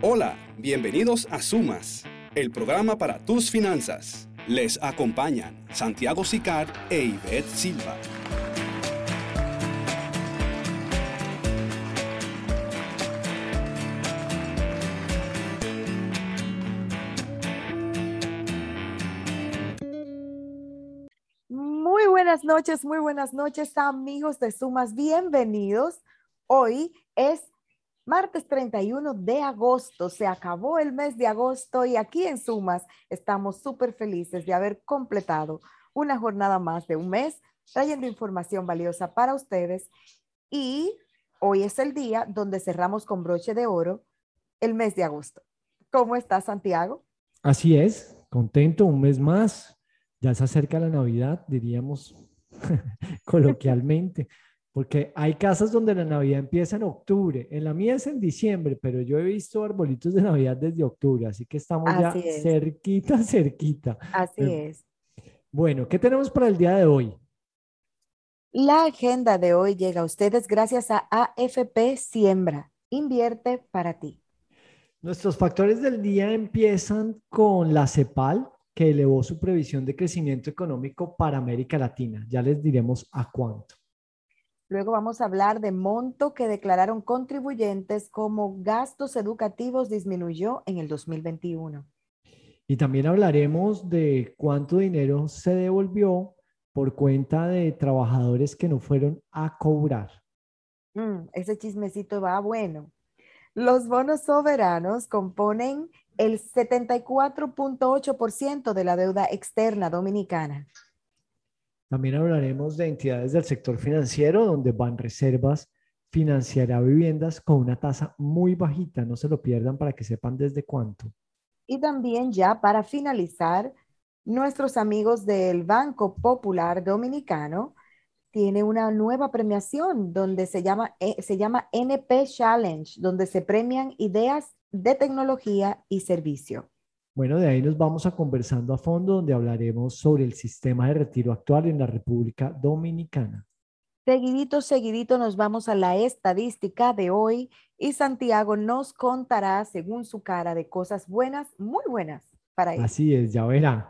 Hola, bienvenidos a Sumas, el programa para tus finanzas. Les acompañan Santiago Sicard e Ivette Silva. Muy buenas noches, amigos de Sumas. Bienvenidos. Hoy es martes 31 de agosto. Se acabó el mes de agosto y aquí en Sumas estamos súper felices de haber completado una jornada más de un mes, trayendo información valiosa para ustedes. Y hoy es el día donde cerramos con broche de oro el mes de agosto. ¿Cómo estás, Santiago? Así es, contento, un mes más. Ya se acerca la Navidad, diríamos coloquialmente, porque hay casas donde la Navidad empieza en octubre. En la mía es en diciembre, pero yo he visto arbolitos de Navidad desde octubre, así que estamos Así ya es, cerquita, cerquita. así Eh, es. Bueno, ¿qué tenemos para el día de hoy? La agenda de hoy llega a ustedes gracias a AFP Siembra. Invierte para ti. Nuestros factores del día empiezan con la CEPAL, que elevó su previsión de crecimiento económico para América Latina. Ya les diremos a cuánto. Luego vamos a hablar de monto que declararon contribuyentes como gastos educativos disminuyó en el 2021. Y también hablaremos de cuánto dinero se devolvió por cuenta de trabajadores que no fueron a cobrar. Ese chismecito va bueno. Los bonos soberanos componen el 74.8% de la deuda externa dominicana. También hablaremos de entidades del sector financiero donde Banreservas financiará viviendas con una tasa muy bajita. No se lo pierdan para que sepan desde cuánto. Y también ya para finalizar, nuestros amigos del Banco Popular Dominicano tiene una nueva premiación donde se llama NP Challenge, donde se premian ideas de tecnología y servicio. Bueno, de ahí nos vamos a conversando a fondo donde hablaremos sobre el sistema de retiro actual en la República Dominicana. Seguidito nos vamos a la estadística de hoy y Santiago nos contará, según su cara, de cosas buenas, muy buenas para él. Así es, ya verá.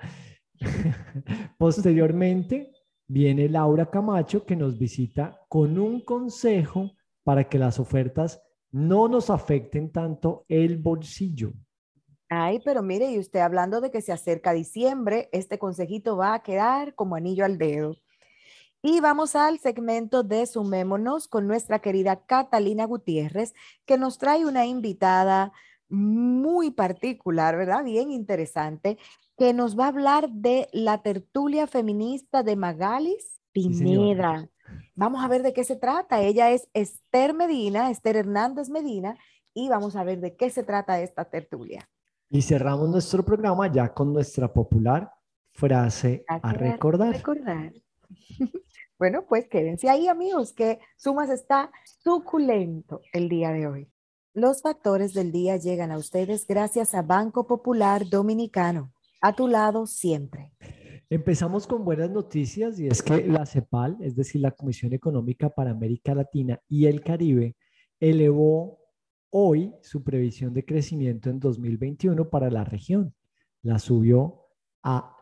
Posteriormente viene Laura Camacho que nos visita con un consejo para que las ofertas no nos afecten tanto el bolsillo. Ay, pero mire, y usted hablando de que se acerca diciembre, este consejito va a quedar como anillo al dedo. Y vamos al segmento de Sumémonos con nuestra querida Catalina Gutiérrez, que nos trae una invitada muy particular, ¿verdad? Bien interesante, que nos va a hablar de la tertulia feminista de Magalis Sí, señora. Pineda. Vamos a ver de qué se trata. Ella es Esther Medina, Esther Hernández Medina, y vamos a ver de qué se trata esta tertulia. Y cerramos nuestro programa ya con nuestra popular frase a Gracias. recordar. Recordar. Bueno, pues quédense ahí, amigos, que Sumas está suculento el día de hoy. Los factores del día llegan a ustedes gracias a Banco Popular Dominicano. A tu lado siempre. Empezamos con buenas noticias y es que la CEPAL, es decir, la Comisión Económica para América Latina y el Caribe, elevó hoy su previsión de crecimiento en 2021 para la región. La subió a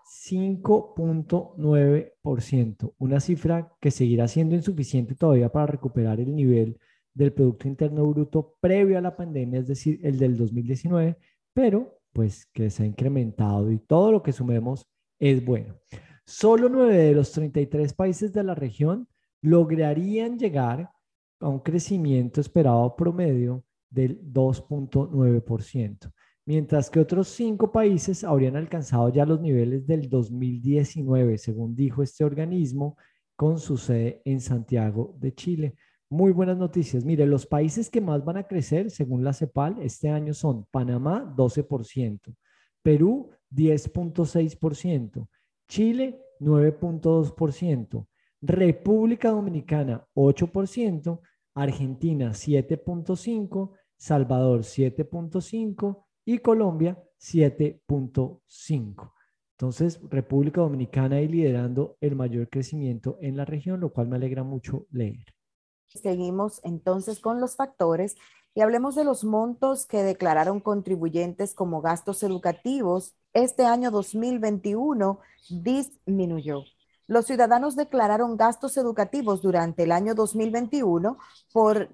5.9%, una cifra que seguirá siendo insuficiente todavía para recuperar el nivel del Producto Interno Bruto previo a la pandemia, es decir, el del 2019, pero pues que se ha incrementado y todo lo que sumemos es bueno. Solo 9 de los 33 países de la región lograrían llegar a un crecimiento esperado promedio del 2.9%, mientras que otros 5 países habrían alcanzado ya los niveles del 2019, según dijo este organismo, con su sede en Santiago de Chile. Muy buenas noticias. Mire, los países que más van a crecer, según la CEPAL, este año son Panamá, 12%, Perú, 10.6%, Chile, 9.2%, República Dominicana, 8%, Argentina, 7.5%, Salvador, 7.5% y Colombia, 7.5%. Entonces, República Dominicana ahí liderando el mayor crecimiento en la región, lo cual me alegra mucho leer. Seguimos entonces con los factores y hablemos de los montos que declararon contribuyentes como gastos educativos. Este año 2021 disminuyó. Los ciudadanos declararon gastos educativos durante el año 2021 por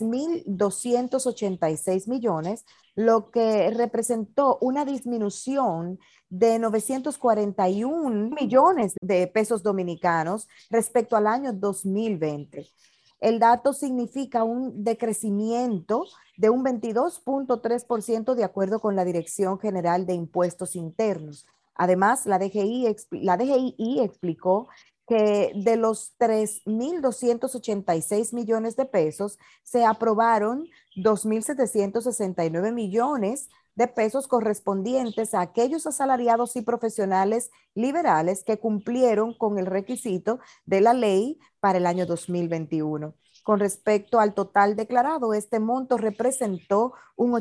3.286 millones, lo que representó una disminución de 941 millones de pesos dominicanos respecto al año 2020. El dato significa un decrecimiento de un 22.3% de acuerdo con la Dirección General de Impuestos Internos. Además, la DGI explicó que de los 3.286 millones de pesos se aprobaron 2.769 millones de pesos correspondientes a aquellos asalariados y profesionales liberales que cumplieron con el requisito de la ley para el año 2021. Con respecto al total declarado, este monto representó un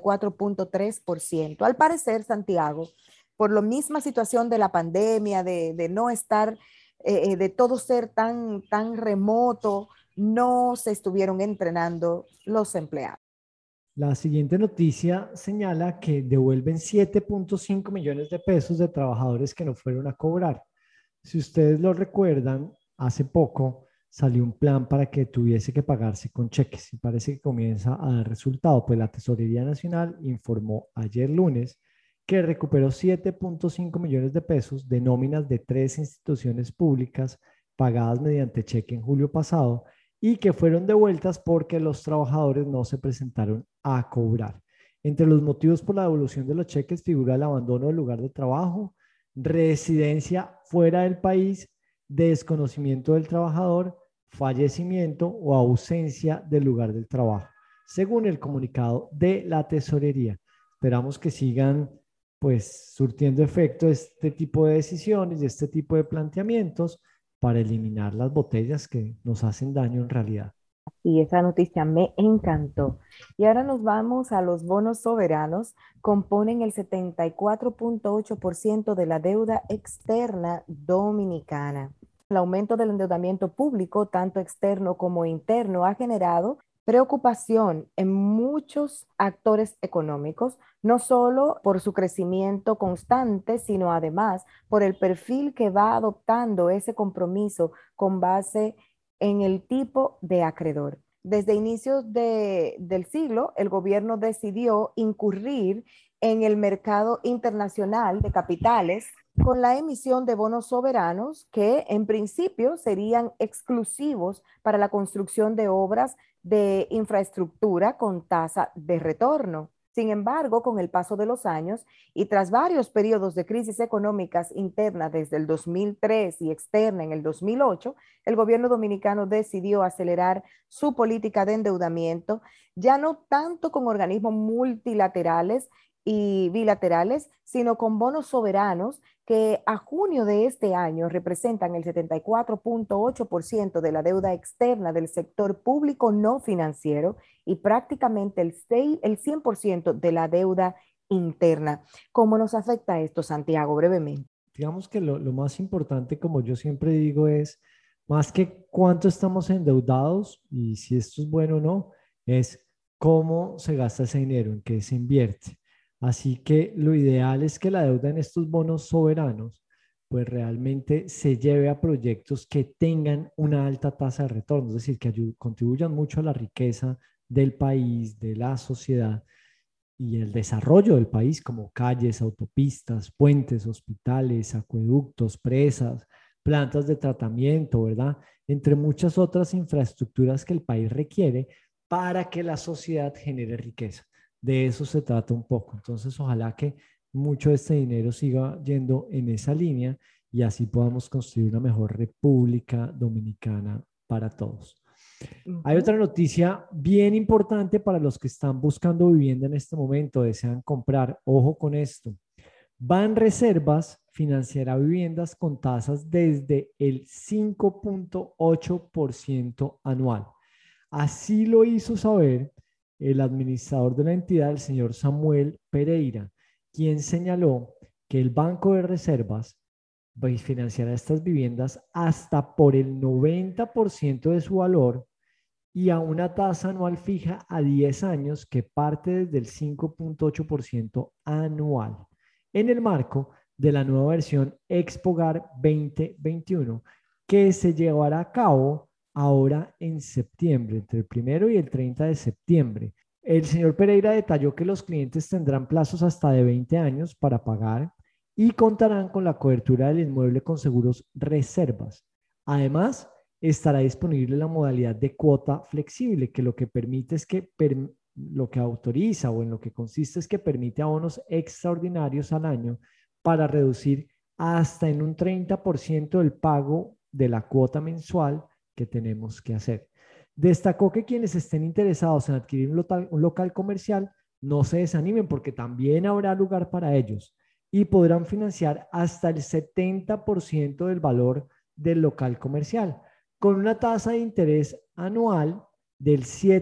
84.3%. Al parecer, Santiago, por la misma situación de la pandemia, de no estar, de todo ser tan remoto, no se estuvieron entrenando los empleados. La siguiente noticia señala que devuelven 7.5 millones de pesos de trabajadores que no fueron a cobrar. Si ustedes lo recuerdan, hace poco salió un plan para que tuviese que pagarse con cheques y parece que comienza a dar resultado. Pues la Tesorería Nacional informó ayer lunes que recuperó 7.5 millones de pesos de nóminas de 3 instituciones públicas pagadas mediante cheque en julio pasado y que fueron devueltas porque los trabajadores no se presentaron a cobrar. Entre los motivos por la devolución de los cheques figura el abandono del lugar de trabajo, residencia fuera del país, desconocimiento del trabajador, fallecimiento o ausencia del lugar del trabajo, según el comunicado de la Tesorería. Esperamos que sigan pues surtiendo efecto este tipo de decisiones y este tipo de planteamientos para eliminar las botellas que nos hacen daño en realidad. Y esa noticia me encantó. Y ahora nos vamos a los bonos soberanos. Componen el 74.8% de la deuda externa dominicana. El aumento del endeudamiento público, tanto externo como interno, ha generado preocupación en muchos actores económicos, no solo por su crecimiento constante, sino además por el perfil que va adoptando ese compromiso con base en el tipo de acreedor. Desde inicios del siglo, el gobierno decidió incurrir en el mercado internacional de capitales con la emisión de bonos soberanos que en principio serían exclusivos para la construcción de obras de infraestructura con tasa de retorno. Sin embargo, con el paso de los años y tras varios periodos de crisis económicas internas desde el 2003 y externa en el 2008, el gobierno dominicano decidió acelerar su política de endeudamiento, ya no tanto con organismos multilaterales y bilaterales, sino con bonos soberanos que a junio de este año representan el 74.8% de la deuda externa del sector público no financiero y prácticamente el 100% de la deuda interna. ¿Cómo nos afecta esto, Santiago, brevemente? Digamos que lo más importante, como yo siempre digo, es más que cuánto estamos endeudados y si esto es bueno o no, es cómo se gasta ese dinero, en qué se invierte. Así que lo ideal es que la deuda en estos bonos soberanos pues realmente se lleve a proyectos que tengan una alta tasa de retorno, es decir, que contribuyan mucho a la riqueza del país, de la sociedad y el desarrollo del país, como calles, autopistas, puentes, hospitales, acueductos, presas, plantas de tratamiento, ¿verdad? Entre muchas otras infraestructuras que el país requiere para que la sociedad genere riqueza. De eso se trata un poco. Entonces, ojalá que mucho de este dinero siga yendo en esa línea y así podamos construir una mejor República Dominicana para todos. Hay otra noticia bien importante para los que están buscando vivienda en este momento, desean comprar. Ojo con esto. Banreservas financiará viviendas con tasas desde el 5.8% anual. Así lo hizo saber el administrador de la entidad, el señor Samuel Pereira, quien señaló que el Banco de Reservas financiará estas viviendas hasta por el 90% de su valor y a una tasa anual fija a 10 años que parte desde el 5.8% anual, en el marco de la nueva versión Expogar 2021, que se llevará a cabo ahora en septiembre, entre el 1 y el 30 de septiembre. El señor Pereira detalló que los clientes tendrán plazos hasta de 20 años para pagar y contarán con la cobertura del inmueble con seguros reservas. Además, estará disponible la modalidad de cuota flexible, que lo que permite es que lo que autoriza o en lo que consiste es que permite abonos extraordinarios al año para reducir hasta en un 30% el pago de la cuota mensual que tenemos que hacer. Destacó que quienes estén interesados en adquirir un local comercial no se desanimen porque también habrá lugar para ellos y podrán financiar hasta el 70% del valor del local comercial con una tasa de interés anual del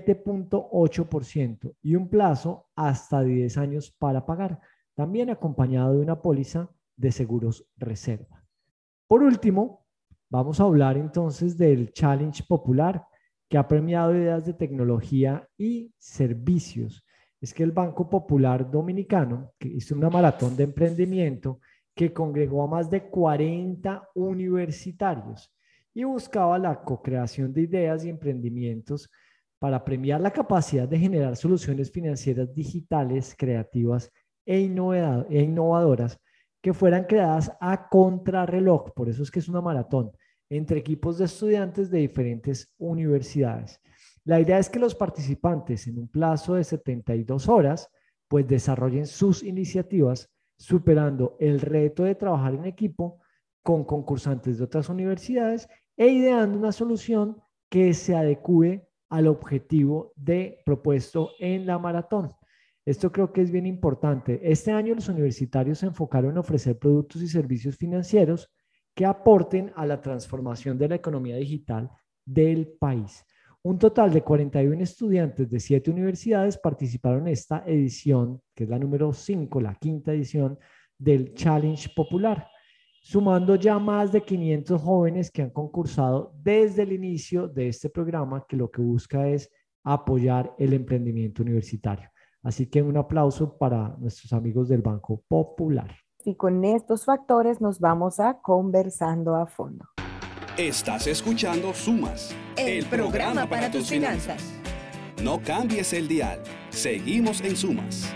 7.8% y un plazo hasta 10 años para pagar, también acompañado de una póliza de seguros reserva. Por último, vamos a hablar entonces del Challenge Popular, que ha premiado ideas de tecnología y servicios. Es que el Banco Popular Dominicano, que hizo una maratón de emprendimiento que congregó a más de 40 universitarios y buscaba la co-creación de ideas y emprendimientos para premiar la capacidad de generar soluciones financieras digitales, creativas e innovadoras que fueran creadas a contrarreloj. Por eso es que es una maratón entre equipos de estudiantes de diferentes universidades. La idea es que los participantes en un plazo de 72 horas pues desarrollen sus iniciativas superando el reto de trabajar en equipo con concursantes de otras universidades e ideando una solución que se adecue al objetivo propuesto en la maratón. Esto creo que es bien importante. Este año los universitarios se enfocaron en ofrecer productos y servicios financieros que aporten a la transformación de la economía digital del país. Un total de 41 estudiantes de 7 universidades participaron en esta edición, que es la número 5, la quinta edición del Challenge Popular, sumando ya más de 500 jóvenes que han concursado desde el inicio de este programa, que lo que busca es apoyar el emprendimiento universitario. Así que un aplauso para nuestros amigos del Banco Popular. Y con estos factores nos vamos a Conversando a Fondo. Estás escuchando Sumas, el programa para tus finanzas. No cambies el dial. Seguimos en Sumas.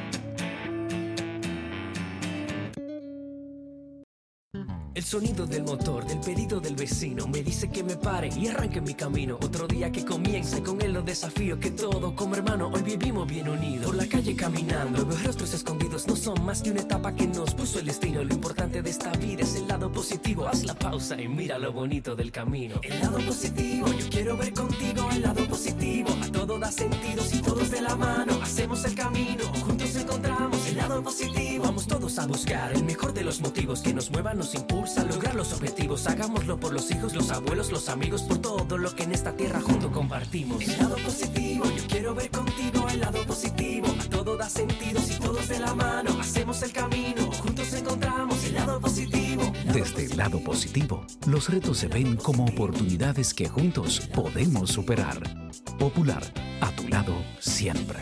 El sonido del motor, del pedido del vecino me dice que me pare y arranque mi camino. Otro día que comience, con él los desafíos que todo como hermano hoy vivimos bien unidos. Por la calle caminando, los rostros escondidos no son más que una etapa que nos puso el destino. Lo importante de esta vida es el lado positivo. Haz la pausa y mira lo bonito del camino. El lado positivo, yo quiero ver contigo el lado positivo. A todo da sentido si todos de la mano hacemos el camino. Juntos encontramos el lado positivo. Vamos todos a buscar el mejor de los motivos que nos muevan, nos impulsa a lograr los objetivos. Hagámoslo por los hijos, los abuelos, los amigos, por todo lo que en esta tierra junto compartimos. El lado positivo, yo quiero ver contigo el lado positivo. A todo da sentido si todos de la mano hacemos el camino. Juntos encontramos el lado positivo. Desde el lado positivo, los retos se ven como oportunidades que juntos podemos superar. Popular, a tu lado siempre.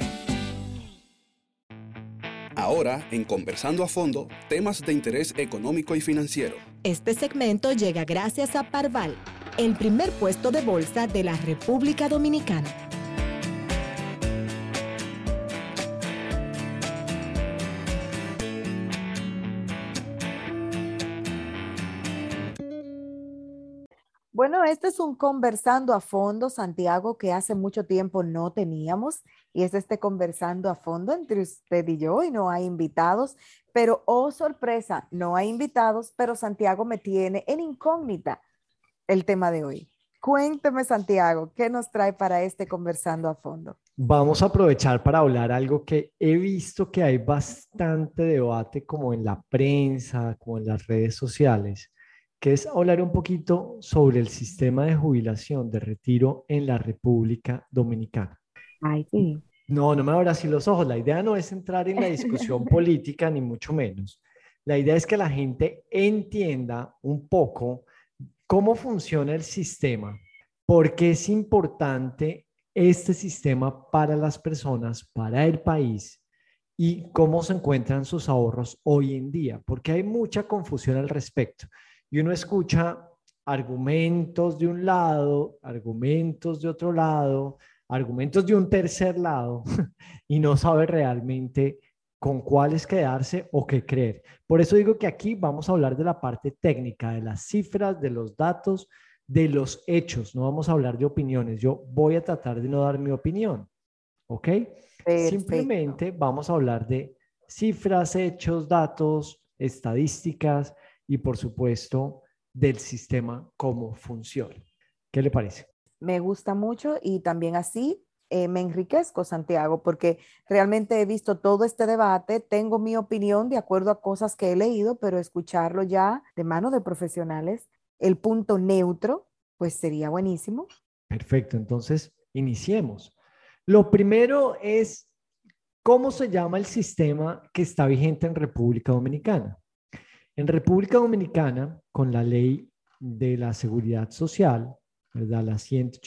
Ahora, en Conversando a Fondo, temas de interés económico y financiero. Este segmento llega gracias a Parval, el primer puesto de bolsa de la República Dominicana. Bueno, este es un Conversando a Fondo, Santiago, que hace mucho tiempo no teníamos, y es este Conversando a Fondo entre usted y yo, y no hay invitados, pero oh sorpresa, no hay invitados, pero Santiago me tiene en incógnita el tema de hoy. Cuénteme, Santiago, ¿qué nos trae para este Conversando a Fondo? Vamos a aprovechar para hablar algo que he visto que hay bastante debate como en la prensa, como en las redes sociales, que es hablar un poquito sobre el sistema de jubilación, de retiro en la República Dominicana. Ay, sí. No me abra así los ojos. La idea no es entrar en la discusión política, ni mucho menos. La idea es que la gente entienda un poco cómo funciona el sistema, por qué es importante este sistema para las personas, para el país y cómo se encuentran sus ahorros hoy en día, porque hay mucha confusión al respecto. Y uno escucha argumentos de un lado, argumentos de otro lado, argumentos de un tercer lado y no sabe realmente con cuáles quedarse o qué creer. Por eso digo que aquí vamos a hablar de la parte técnica, de las cifras, de los datos, de los hechos. No vamos a hablar de opiniones. Yo voy a tratar de no dar mi opinión, ¿ok? Perfecto. Simplemente vamos a hablar de cifras, hechos, datos, estadísticas y por supuesto del sistema, cómo funciona. ¿Qué le parece? Me gusta mucho y también así me enriquezco, Santiago, porque realmente he visto todo este debate, tengo mi opinión de acuerdo a cosas que he leído, pero escucharlo ya de mano de profesionales, el punto neutro, pues sería buenísimo. Perfecto, entonces iniciemos. Lo primero es, ¿cómo se llama el sistema que está vigente en República Dominicana? En República Dominicana, con la ley de la seguridad social, ¿verdad? La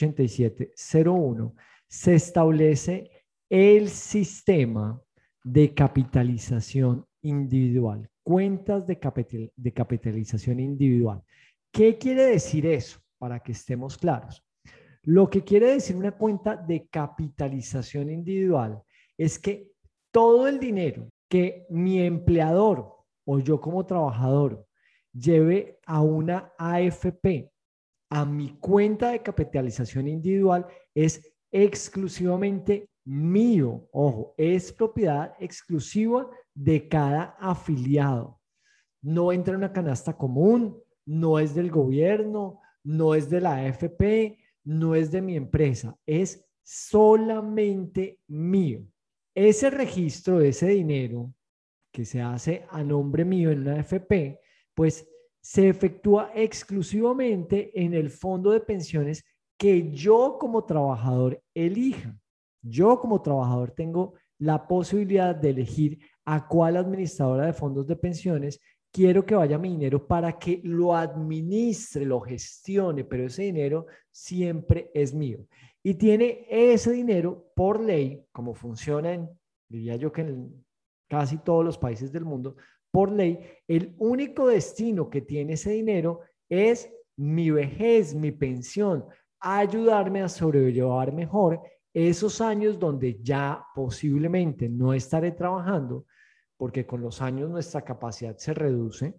187.01, se establece el sistema de capitalización individual, cuentas de capitalización individual. ¿Qué quiere decir eso? Para que estemos claros. Lo que quiere decir una cuenta de capitalización individual es que todo el dinero que mi empleador o yo como trabajador lleve a una AFP, a mi cuenta de capitalización individual, es exclusivamente mío. Ojo, es propiedad exclusiva de cada afiliado. No entra en una canasta común, no es del gobierno, no es de la AFP, no es de mi empresa, es solamente mío. Ese registro de ese dinero que se hace a nombre mío en una AFP, pues se efectúa exclusivamente en el fondo de pensiones que yo como trabajador elija. Yo como trabajador tengo la posibilidad de elegir a cuál administradora de fondos de pensiones quiero que vaya mi dinero para que lo administre, lo gestione, pero ese dinero siempre es mío. Y tiene ese dinero por ley, como funciona diría yo que en casi todos los países del mundo, por ley, el único destino que tiene ese dinero es mi vejez, mi pensión, ayudarme a sobrellevar mejor esos años donde ya posiblemente no estaré trabajando, porque con los años nuestra capacidad se reduce,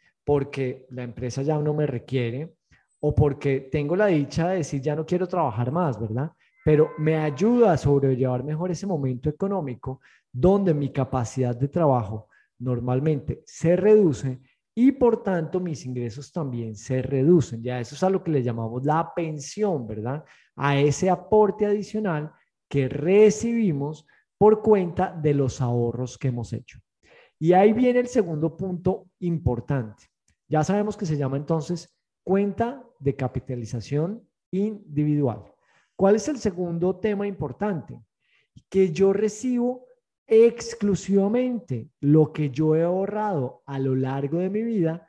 porque la empresa ya no me requiere o porque tengo la dicha de decir ya no quiero trabajar más, ¿verdad? Pero me ayuda a sobrellevar mejor ese momento económico donde mi capacidad de trabajo normalmente se reduce y por tanto mis ingresos también se reducen. Ya eso es a lo que le llamamos la pensión, ¿verdad? A ese aporte adicional que recibimos por cuenta de los ahorros que hemos hecho. Y ahí viene el segundo punto importante. Ya sabemos que se llama entonces cuenta de capitalización individual. ¿Cuál es el segundo tema importante? Que yo recibo exclusivamente lo que yo he ahorrado a lo largo de mi vida,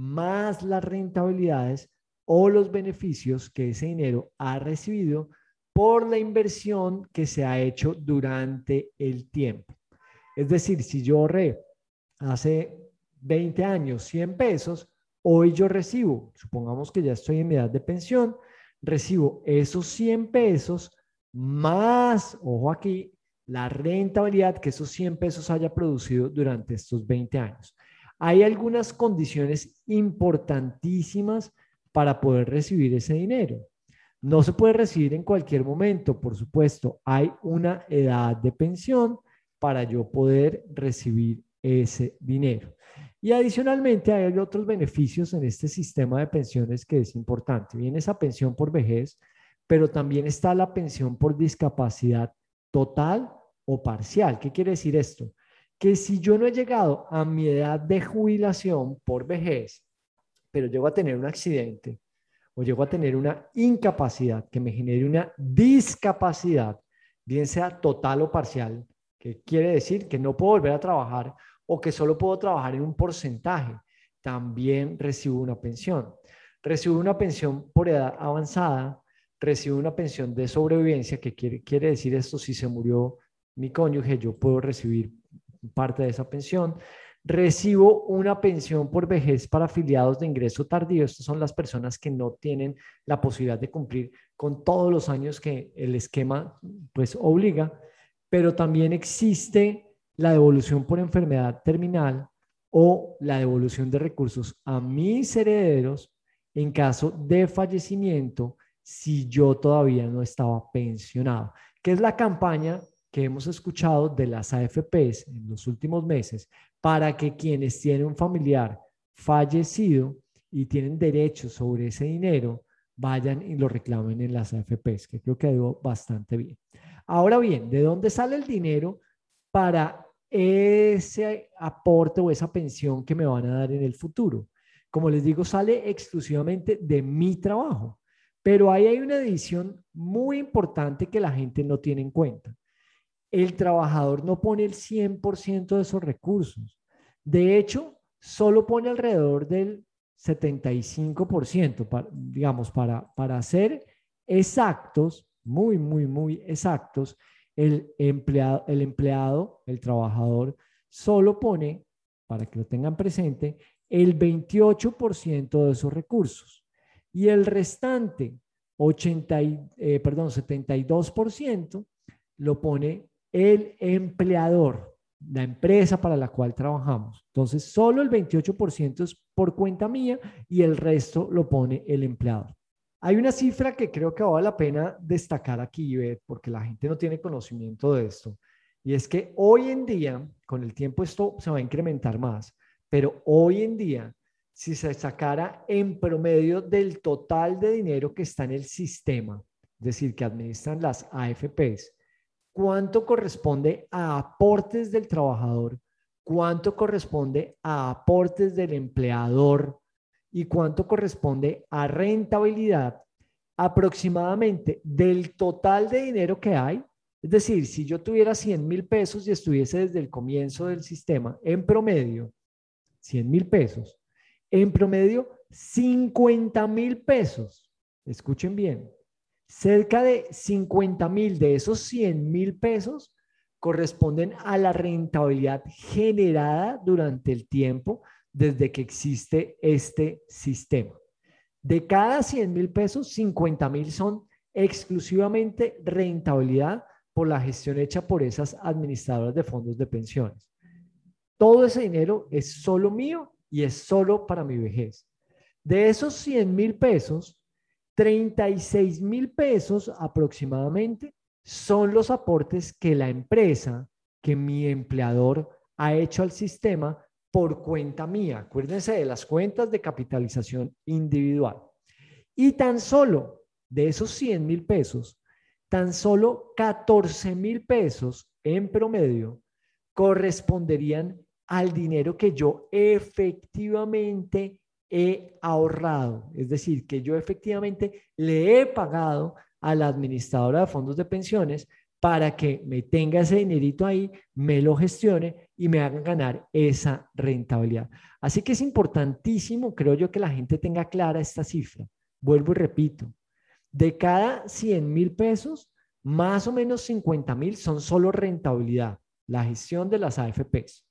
más las rentabilidades o los beneficios que ese dinero ha recibido por la inversión que se ha hecho durante el tiempo. Es decir, si yo ahorré hace 20 años 100 pesos, hoy yo recibo, supongamos que ya estoy en mi edad de pensión, recibo esos 100 pesos más, ojo aquí, la rentabilidad que esos 100 pesos haya producido durante estos 20 años. Hay algunas condiciones importantísimas para poder recibir ese dinero. No se puede recibir en cualquier momento, por supuesto. Hay una edad de pensión para yo poder recibir ese dinero. Y adicionalmente hay otros beneficios en este sistema de pensiones que es importante. Viene esa pensión por vejez, pero también está la pensión por discapacidad total o parcial. ¿Qué quiere decir esto? Que si yo no he llegado a mi edad de jubilación por vejez, pero llego a tener un accidente o llego a tener una incapacidad que me genere una discapacidad, bien sea total o parcial, que quiere decir que no puedo volver a trabajar o que solo puedo trabajar en un porcentaje, también recibo una pensión. Recibo una pensión por edad avanzada, recibo una pensión de sobrevivencia. ¿Qué quiere decir esto? Si se murió mi cónyuge, yo puedo recibir parte de esa pensión. Recibo una pensión por vejez para afiliados de ingreso tardío. Estas son las personas que no tienen la posibilidad de cumplir con todos los años que el esquema pues obliga, pero también existe la devolución por enfermedad terminal o la devolución de recursos a mis herederos en caso de fallecimiento si yo todavía no estaba pensionado, que es la campaña que hemos escuchado de las AFPs en los últimos meses para que quienes tienen un familiar fallecido y tienen derechos sobre ese dinero vayan y lo reclamen en las AFPs, que creo que ha ido bastante bien. Ahora bien, ¿de dónde sale el dinero para ese aporte o esa pensión que me van a dar en el futuro? Como les digo, sale exclusivamente de mi trabajo, pero ahí hay una división muy importante que la gente no tiene en cuenta. El trabajador no pone el 100% de esos recursos. De hecho, solo pone alrededor del 75%, digamos, para ser exactos, muy exactos, el empleado, el trabajador, solo pone, para que lo tengan presente, el 28% de esos recursos. Y el restante, 72%, lo pone el empleador, la empresa para la cual trabajamos. Entonces, solo el 28% es por cuenta mía y el resto lo pone el empleador. Hay una cifra que creo que vale la pena destacar aquí, Ivette, porque la gente no tiene conocimiento de esto. Y es que hoy en día, con el tiempo esto se va a incrementar más, pero hoy en día, si se sacara en promedio del total de dinero que está en el sistema, es decir, que administran las AFPs, ¿cuánto corresponde a aportes del trabajador? ¿Cuánto corresponde a aportes del empleador? ¿Y cuánto corresponde a rentabilidad? Aproximadamente del total de dinero que hay. Es decir, si yo tuviera 100,000 pesos y estuviese desde el comienzo del sistema, en promedio, 100,000 pesos, en promedio, 50,000 pesos. Escuchen bien. Cerca de 50,000 de esos 100,000 pesos corresponden a la rentabilidad generada durante el tiempo desde que existe este sistema. De cada 100,000 pesos, 50,000 son exclusivamente rentabilidad por la gestión hecha por esas administradoras de fondos de pensiones. Todo ese dinero es solo mío y es solo para mi vejez. De esos 100,000 pesos, 36,000 pesos aproximadamente son los aportes que la empresa, que mi empleador ha hecho al sistema por cuenta mía. Acuérdense de las cuentas de capitalización individual. Y tan solo de esos 100,000 pesos, tan solo 14,000 pesos en promedio corresponderían al dinero que yo efectivamente he ahorrado. Es decir, que yo efectivamente le he pagado a la administradora de fondos de pensiones para que me tenga ese dinerito ahí, me lo gestione y me haga ganar esa rentabilidad. Así que es importantísimo, creo yo, que la gente tenga clara esta cifra. Vuelvo y repito, de cada 100,000 pesos, más o menos 50,000 son solo rentabilidad, la gestión de las AFPs.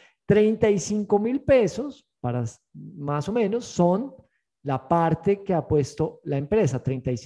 35,000 pesos, para más o menos, son la parte que ha puesto la empresa,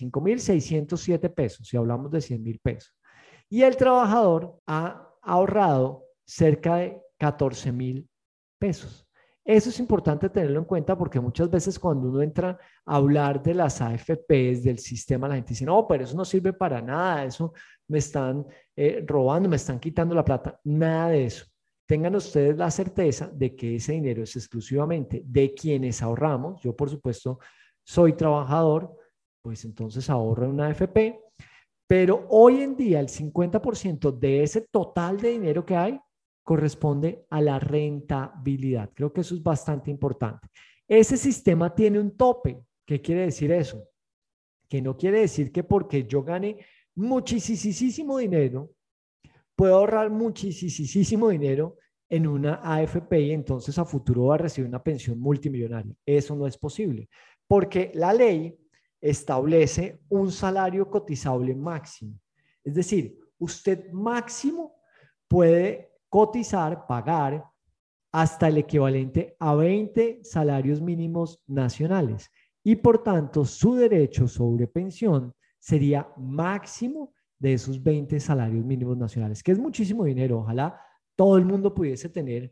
35,607 pesos, si hablamos de 100,000 pesos. Y el trabajador ha ahorrado cerca de 14,000 pesos. Eso es importante tenerlo en cuenta porque muchas veces cuando uno entra a hablar de las AFPs, del sistema, la gente dice, no, pero eso no sirve para nada, eso me están robando, me están quitando la plata. Nada de eso. Tengan ustedes la certeza de que ese dinero es exclusivamente de quienes ahorramos. Yo, por supuesto, soy trabajador, pues entonces ahorro en una AFP. Pero hoy en día el 50% de ese total de dinero que hay corresponde a la rentabilidad. Creo que eso es bastante importante. Ese sistema tiene un tope. ¿Qué quiere decir eso? Que no quiere decir que porque yo gane muchísimo dinero, puedo ahorrar muchísimo dinero en una AFP y entonces a futuro va a recibir una pensión multimillonaria. Eso no es posible, porque la ley establece un salario cotizable máximo. Es decir, usted máximo puede cotizar, pagar hasta el equivalente a 20 salarios mínimos nacionales y por tanto su derecho sobre pensión sería máximo de esos 20 salarios mínimos nacionales, que es muchísimo dinero. Ojalá todo el mundo pudiese tener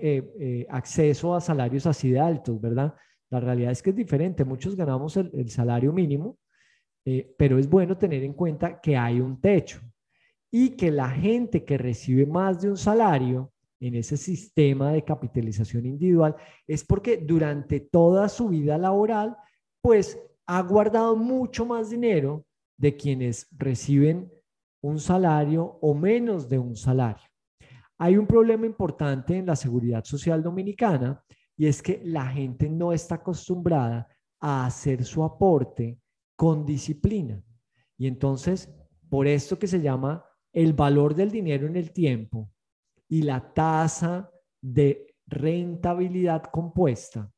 acceso a salarios así de altos, ¿verdad? La realidad es que es diferente. Muchos ganamos el salario mínimo, pero es bueno tener en cuenta que hay un techo y que la gente que recibe más de un salario en ese sistema de capitalización individual es porque durante toda su vida laboral, pues ha guardado mucho más dinero de quienes reciben un salario o menos de un salario. Hay un problema importante en la seguridad social dominicana y es que la gente no está acostumbrada a hacer su aporte con disciplina. Y entonces, por esto que se llama el valor del dinero en el tiempo y la tasa de rentabilidad compuesta,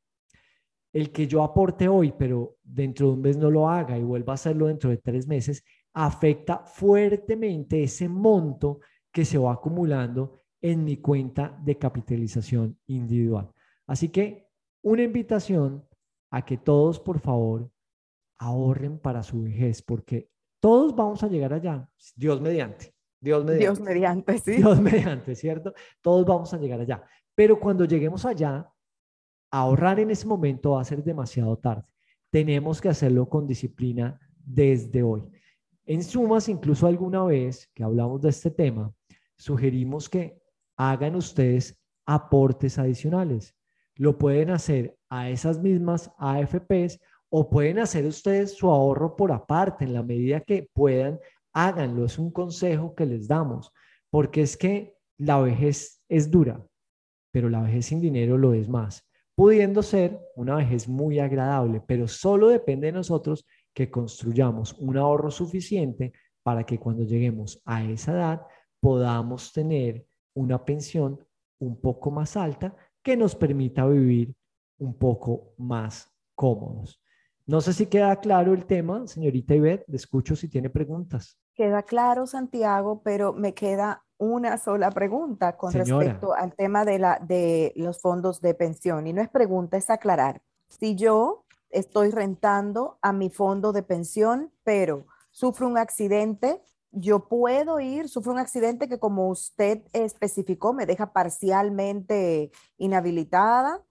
el que yo aporte hoy, pero dentro de un mes no lo haga y vuelva a hacerlo dentro de 3 meses, afecta fuertemente ese monto que se va acumulando en mi cuenta de capitalización individual. Así que una invitación a que todos, por favor, ahorren para su vejez, porque todos vamos a llegar allá, Dios mediante. Dios mediante. Dios mediante, sí. Dios mediante, ¿cierto? Todos vamos a llegar allá. Pero cuando lleguemos allá, ahorrar en ese momento va a ser demasiado tarde. Tenemos que hacerlo con disciplina desde hoy. En Sumas, incluso alguna vez que hablamos de este tema, sugerimos que hagan ustedes aportes adicionales. Lo pueden hacer a esas mismas AFPs o pueden hacer ustedes su ahorro por aparte en la medida que puedan. Háganlo, es un consejo que les damos, porque es que la vejez es dura, pero la vejez sin dinero lo es más, pudiendo ser una vejez muy agradable, pero solo depende de nosotros que construyamos un ahorro suficiente para que cuando lleguemos a esa edad podamos tener una pensión un poco más alta que nos permita vivir un poco más cómodos. No sé si queda claro el tema, señorita Ivette, le escucho si tiene preguntas. Queda claro, Santiago, pero me queda una sola pregunta con Señora. respecto al tema de los fondos de pensión. Y no es pregunta, es aclarar. Si yo estoy rentando a mi fondo de pensión, pero sufro un accidente, yo puedo sufro un accidente que, como usted especificó, me deja parcialmente inhabilitada.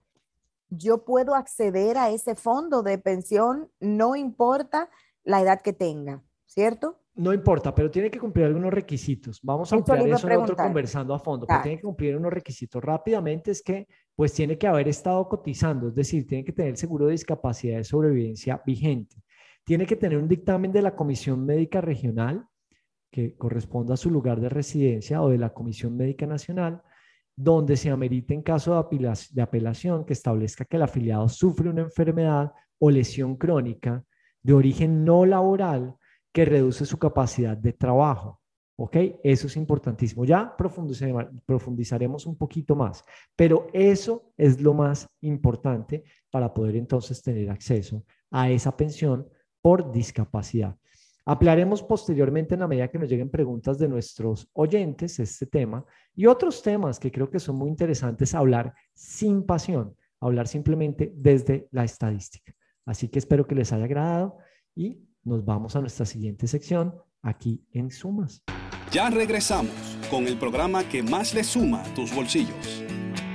Yo puedo acceder a ese fondo de pensión, no importa la edad que tenga, ¿cierto? No importa, pero tiene que cumplir algunos requisitos. Vamos a ampliar eso en otro conversando a fondo, pero tiene que cumplir unos requisitos. Rápidamente es que pues tiene que haber estado cotizando, es decir, tiene que tener el seguro de discapacidad de sobrevivencia vigente. Tiene que tener un dictamen de la Comisión Médica Regional que corresponda a su lugar de residencia o de la Comisión Médica Nacional, donde se amerite en caso de apelación que establezca que el afiliado sufre una enfermedad o lesión crónica de origen no laboral que reduce su capacidad de trabajo. ¿Ok? Eso es importantísimo. Ya profundizaremos un poquito más, pero eso es lo más importante para poder entonces tener acceso a esa pensión por discapacidad. Ampliaremos posteriormente, en la medida que nos lleguen preguntas de nuestros oyentes, este tema y otros temas que creo que son muy interesantes, hablar sin pasión, hablar simplemente desde la estadística. Así que espero que les haya agradado y nos vamos a nuestra siguiente sección aquí en Sumas. Ya regresamos con el programa que más le suma a tus bolsillos.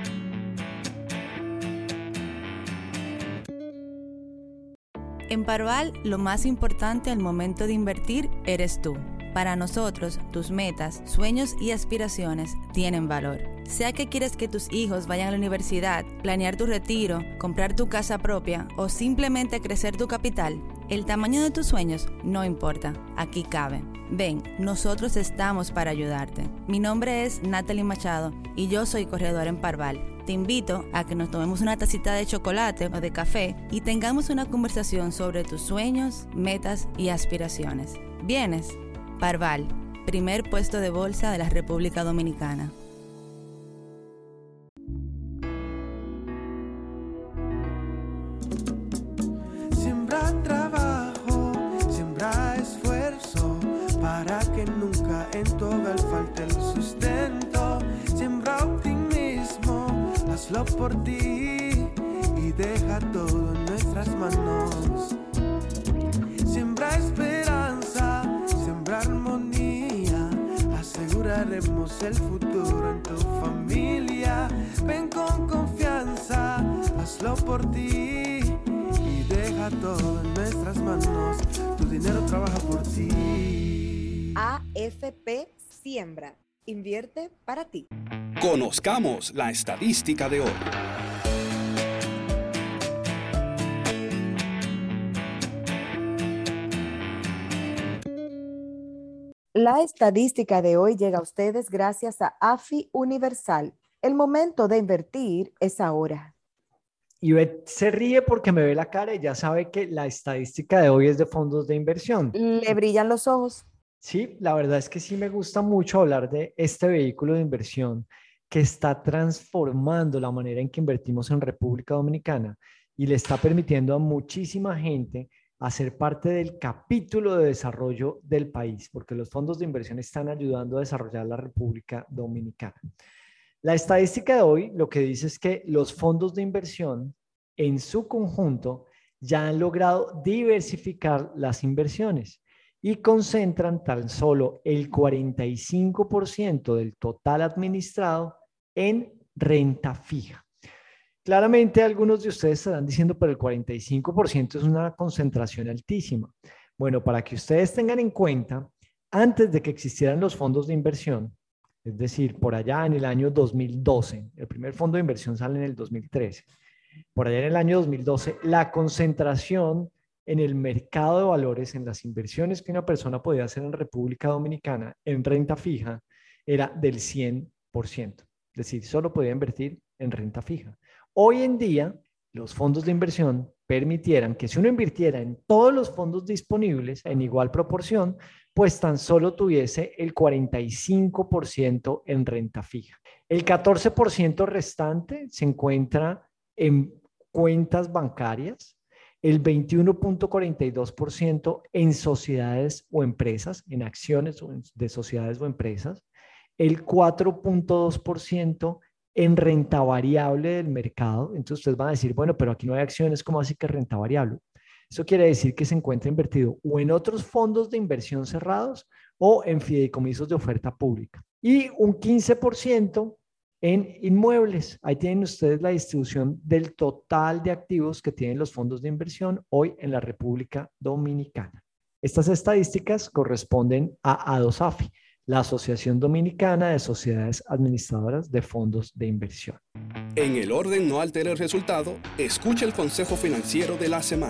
En Parval, lo más importante al momento de invertir eres tú. Para nosotros, tus metas, sueños y aspiraciones tienen valor. Sea que quieres que tus hijos vayan a la universidad, planear tu retiro, comprar tu casa propia o simplemente crecer tu capital, el tamaño de tus sueños no importa, aquí cabe. Ven, nosotros estamos para ayudarte. Mi nombre es Natalie Machado y yo soy corredora en Parval. Te invito a que nos tomemos una tacita de chocolate o de café y tengamos una conversación sobre tus sueños, metas y aspiraciones. ¿Vienes? Parval, primer puesto de bolsa de la República Dominicana. Siembra trabajo en tu hogar falte el sustento. Siembra optimismo, hazlo por ti y deja todo en nuestras manos. Siembra esperanza, siembra armonía, aseguraremos el futuro en tu familia. Ven con confianza, hazlo por ti y deja todo en nuestras manos. Tu dinero trabaja por ti. AFP Siembra. Invierte para ti. Conozcamos la estadística de hoy. La estadística de hoy llega a ustedes gracias a AFI Universal. El momento de invertir es ahora. Y Beth se ríe porque me ve la cara y ya sabe que la estadística de hoy es de fondos de inversión. Le brillan los ojos. Sí, la verdad es que sí me gusta mucho hablar de este vehículo de inversión que está transformando la manera en que invertimos en República Dominicana y le está permitiendo a muchísima gente hacer parte del capítulo de desarrollo del país, porque los fondos de inversión están ayudando a desarrollar la República Dominicana. La estadística de hoy lo que dice es que los fondos de inversión en su conjunto ya han logrado diversificar las inversiones y concentran tan solo el 45% del total administrado en renta fija. Claramente algunos de ustedes estarán diciendo, pero el 45% es una concentración altísima. Bueno, para que ustedes tengan en cuenta, antes de que existieran los fondos de inversión, es decir, por allá en el año 2012, el primer fondo de inversión sale en el 2013, por allá en el año 2012, la concentración en el mercado de valores, en las inversiones que una persona podía hacer en República Dominicana en renta fija, era del 100%. Es decir, solo podía invertir en renta fija. Hoy en día, los fondos de inversión permitieran que si uno invirtiera en todos los fondos disponibles en igual proporción, pues tan solo tuviese el 45% en renta fija. El 14% restante se encuentra en cuentas bancarias, el 21.42% en sociedades o empresas, en acciones de sociedades o empresas, el 4.2% en renta variable del mercado. Entonces ustedes van a decir, bueno, pero aquí no hay acciones, ¿cómo así que renta variable? Eso quiere decir que se encuentra invertido o en otros fondos de inversión cerrados o en fideicomisos de oferta pública. Y un 15% en inmuebles. Ahí tienen ustedes la distribución del total de activos que tienen los fondos de inversión hoy en la República Dominicana. Estas estadísticas corresponden a ADOSAFI, la Asociación Dominicana de Sociedades Administradoras de Fondos de Inversión. En el orden no altere el resultado, escucha el consejo financiero de la semana.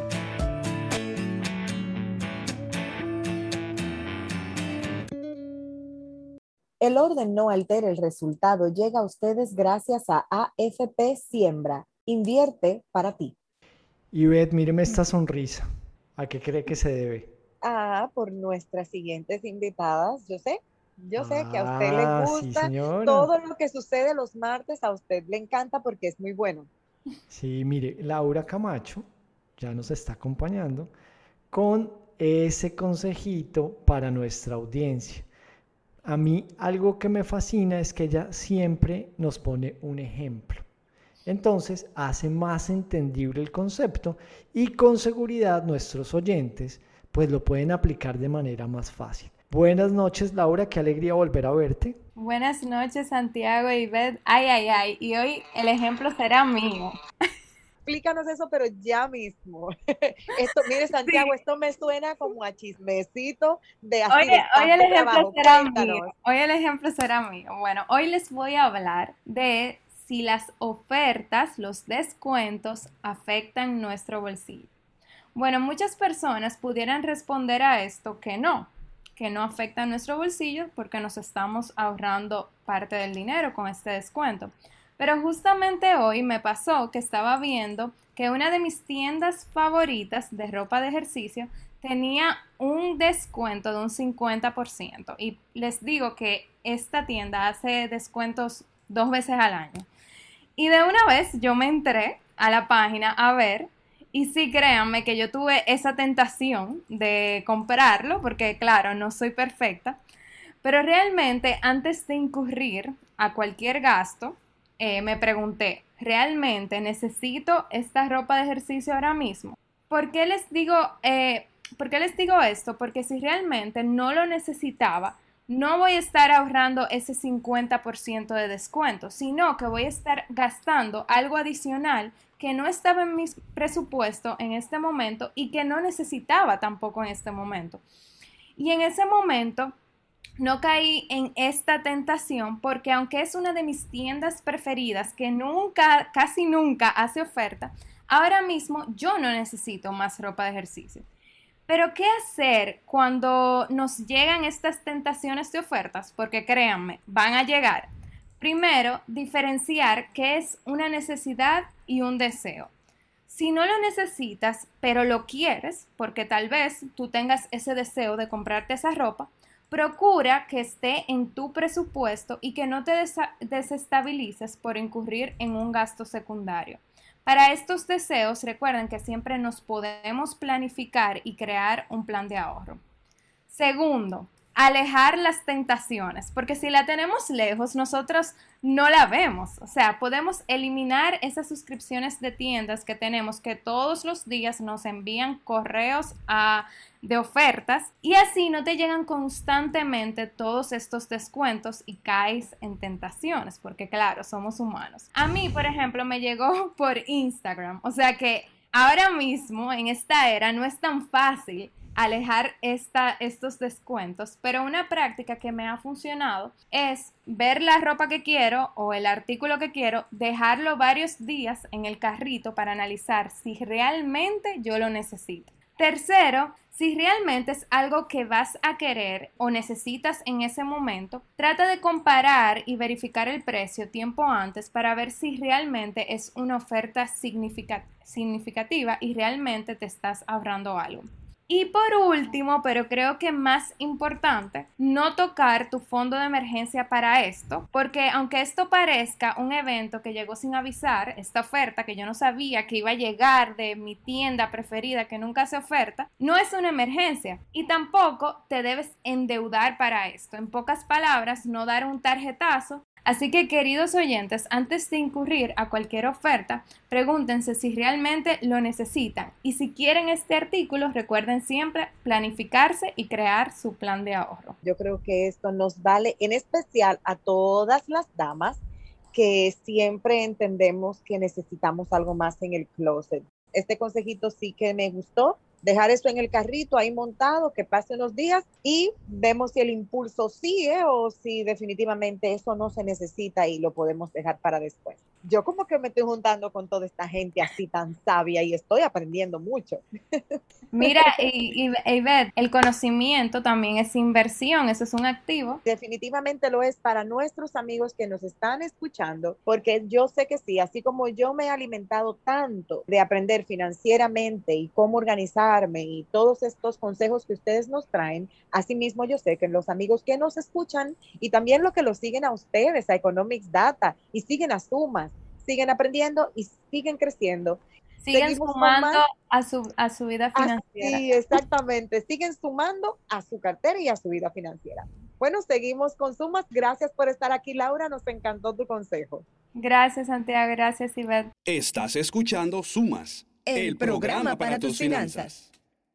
El orden no altera el resultado. Llega a ustedes gracias a AFP Siembra. Invierte para ti. Y Beth, míreme esta sonrisa. ¿A qué cree que se debe? Por nuestras siguientes invitadas. Yo sé que a usted le gusta sí, todo lo que sucede los martes. A usted le encanta porque es muy bueno. Sí, mire, Laura Camacho ya nos está acompañando con ese consejito para nuestra audiencia. A mí algo que me fascina es que ella siempre nos pone un ejemplo. Entonces hace más entendible el concepto y con seguridad nuestros oyentes pues lo pueden aplicar de manera más fácil. Buenas noches, Laura, qué alegría volver a verte. Buenas noches, Santiago y Beth. Ay, y hoy el ejemplo será mío. Explícanos eso, pero ya mismo. Esto, mire, Santiago, sí. Esto me suena como a chismecito de así. Hoy el ejemplo será mío. Hoy el ejemplo será mío. Bueno, hoy les voy a hablar de si las ofertas, los descuentos afectan nuestro bolsillo. Bueno, muchas personas pudieran responder a esto que no afectan nuestro bolsillo porque nos estamos ahorrando parte del dinero con este descuento. Pero justamente hoy me pasó que estaba viendo que una de mis tiendas favoritas de ropa de ejercicio tenía un descuento de un 50%. Y les digo que esta tienda hace descuentos 2 veces al año. Y de una vez yo me entré a la página a ver. Y sí, créanme que yo tuve esa tentación de comprarlo porque, claro, no soy perfecta. Pero realmente antes de incurrir a cualquier gasto, me pregunté, ¿realmente necesito esta ropa de ejercicio ahora mismo? ¿Por qué les digo esto? Porque si realmente no lo necesitaba, no voy a estar ahorrando ese 50% de descuento, sino que voy a estar gastando algo adicional que no estaba en mi presupuesto en este momento y que no necesitaba tampoco en este momento. Y en ese momento no caí en esta tentación porque aunque es una de mis tiendas preferidas que casi nunca hace oferta, ahora mismo yo no necesito más ropa de ejercicio. Pero ¿qué hacer cuando nos llegan estas tentaciones de ofertas? Porque créanme, van a llegar. Primero, diferenciar qué es una necesidad y un deseo. Si no lo necesitas, pero lo quieres, porque tal vez tú tengas ese deseo de comprarte esa ropa, procura que esté en tu presupuesto y que no te desestabilices por incurrir en un gasto secundario. Para estos deseos, recuerden que siempre nos podemos planificar y crear un plan de ahorro. Segundo, alejar las tentaciones, porque si la tenemos lejos, nosotros no la vemos. O sea, podemos eliminar esas suscripciones de tiendas que tenemos que todos los días nos envían correos de ofertas y así no te llegan constantemente todos estos descuentos y caes en tentaciones, porque claro, somos humanos. A mí, por ejemplo, me llegó por Instagram, o sea que ahora mismo en esta era no es tan fácil alejar estos descuentos, pero una práctica que me ha funcionado es ver la ropa que quiero o el artículo que quiero, dejarlo varios días en el carrito para analizar si realmente yo lo necesito. Tercero, si realmente es algo que vas a querer o necesitas en ese momento, trata de comparar y verificar el precio tiempo antes para ver si realmente es una oferta significativa y realmente te estás ahorrando algo. Y por último, pero creo que más importante, no tocar tu fondo de emergencia para esto, porque aunque esto parezca un evento que llegó sin avisar, esta oferta que yo no sabía que iba a llegar de mi tienda preferida que nunca hace oferta, no es una emergencia y tampoco te debes endeudar para esto. En pocas palabras, no dar un tarjetazo. Así que, queridos oyentes, antes de incurrir a cualquier oferta, pregúntense si realmente lo necesitan y si quieren este artículo, recuerden siempre planificarse y crear su plan de ahorro. Yo creo que esto nos vale en especial a todas las damas que siempre entendemos que necesitamos algo más en el closet. Este consejito sí que me gustó. Dejar eso en el carrito ahí montado, que pase unos días y vemos si el impulso sigue o si definitivamente eso no se necesita y lo podemos dejar para después. Yo como que me estoy juntando con toda esta gente así tan sabia y estoy aprendiendo mucho. Mira, y Ivette, el conocimiento también es inversión, eso es un activo. Definitivamente lo es para nuestros amigos que nos están escuchando, porque yo sé que sí, así como yo me he alimentado tanto de aprender financieramente y cómo organizarme y todos estos consejos que ustedes nos traen, asimismo yo sé que los amigos que nos escuchan y también los que los siguen a ustedes, a Economics Data, y siguen a Sumas, siguen aprendiendo y siguen creciendo. Siguen sumando a su vida financiera. Sí, exactamente. Siguen sumando a su cartera y a su vida financiera. Bueno, seguimos con Sumas. Gracias por estar aquí, Laura. Nos encantó tu consejo. Gracias, Santiago. Gracias, Ivette. Estás escuchando Sumas, el programa para tus finanzas.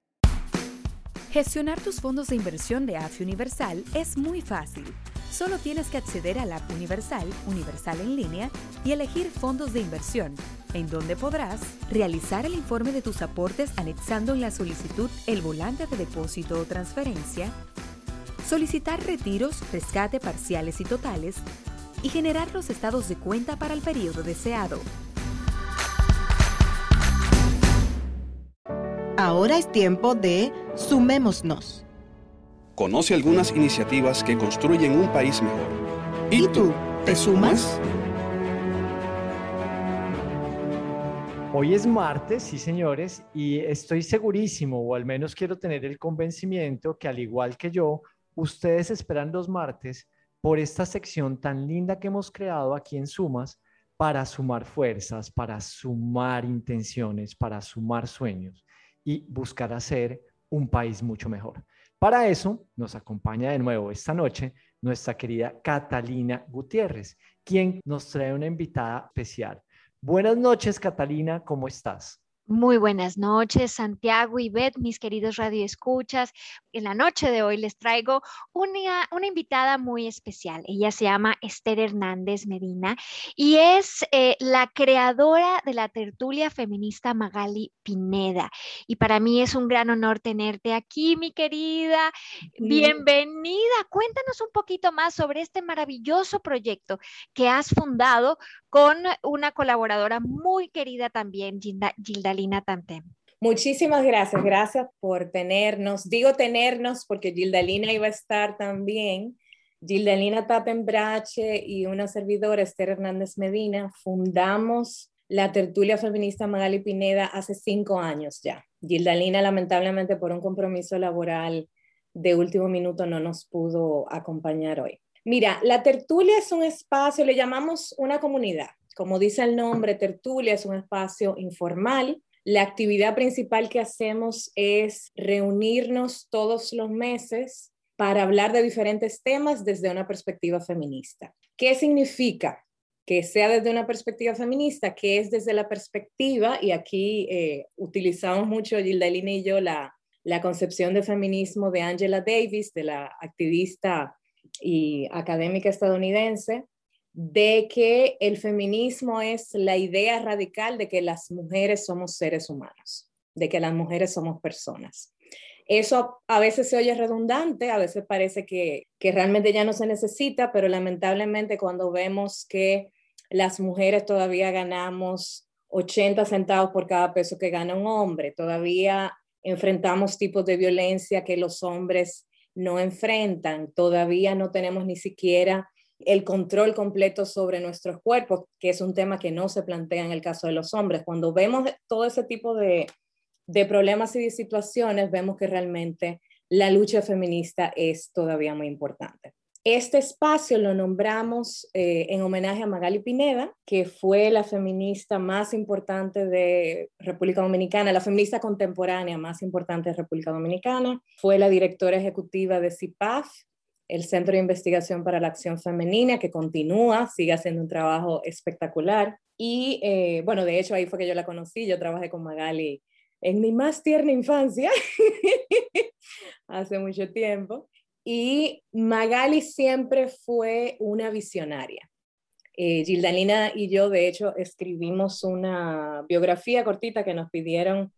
Gestionar tus fondos de inversión de AFI Universal es muy fácil. Solo tienes que acceder a la app Universal en línea y elegir fondos de inversión, en donde podrás realizar el informe de tus aportes anexando en la solicitud el volante de depósito o transferencia, solicitar retiros, rescate parciales y totales y generar los estados de cuenta para el periodo deseado. Ahora es tiempo de Sumémonos. Conoce algunas iniciativas que construyen un país mejor. ¿Y tú? ¿Te sumas? Hoy es martes, sí señores, y estoy segurísimo, o al menos quiero tener el convencimiento que al igual que yo, ustedes esperan los martes por esta sección tan linda que hemos creado aquí en Sumas para sumar fuerzas, para sumar intenciones, para sumar sueños y buscar hacer un país mucho mejor. Para eso nos acompaña de nuevo esta noche nuestra querida Catalina Gutiérrez, quien nos trae una invitada especial. Buenas noches, Catalina, ¿cómo estás? Muy buenas noches, Santiago y Beth, mis queridos radioescuchas. En la noche de hoy les traigo una invitada muy especial. Ella se llama Esther Hernández Medina y es la creadora de la tertulia feminista Magali Pineda. Y para mí es un gran honor tenerte aquí, mi querida. Bienvenida. Cuéntanos un poquito más sobre este maravilloso proyecto que has fundado con una colaboradora muy querida también, Gildalina Tantem. Muchísimas gracias, gracias por tenernos. Digo tenernos porque Gildalina iba a estar también. Gildalina Tantem Brache y una servidora, Esther Hernández Medina, fundamos la tertulia feminista Magali Pineda hace 5 años ya. Gildalina, lamentablemente, por un compromiso laboral de último minuto, no nos pudo acompañar hoy. Mira, la tertulia es un espacio, le llamamos una comunidad. Como dice el nombre, tertulia es un espacio informal. La actividad principal que hacemos es reunirnos todos los meses para hablar de diferentes temas desde una perspectiva feminista. ¿Qué significa que sea desde una perspectiva feminista? Que es desde la perspectiva, y aquí utilizamos mucho, Gildalina y yo, la concepción de feminismo de Angela Davis, de la activista y académica estadounidense, de que el feminismo es la idea radical de que las mujeres somos seres humanos, de que las mujeres somos personas. Eso a veces se oye redundante, a veces parece que realmente ya no se necesita, pero lamentablemente cuando vemos que las mujeres todavía ganamos 80 centavos por cada peso que gana un hombre, todavía enfrentamos tipos de violencia que los hombres no enfrentan, todavía no tenemos ni siquiera el control completo sobre nuestros cuerpos, que es un tema que no se plantea en el caso de los hombres. Cuando vemos todo ese tipo de problemas y de situaciones, vemos que realmente la lucha feminista es todavía muy importante. Este espacio lo nombramos en homenaje a Magali Pineda, que fue la feminista más importante de República Dominicana, la feminista contemporánea más importante de República Dominicana. Fue la directora ejecutiva de CIPAF, el Centro de Investigación para la Acción Femenina, que continúa, sigue haciendo un trabajo espectacular. Y bueno, de hecho ahí fue que yo la conocí, yo trabajé con Magali en mi más tierna infancia, hace mucho tiempo. Y Magali siempre fue una visionaria. Gildalina y yo, de hecho, escribimos una biografía cortita que nos pidieron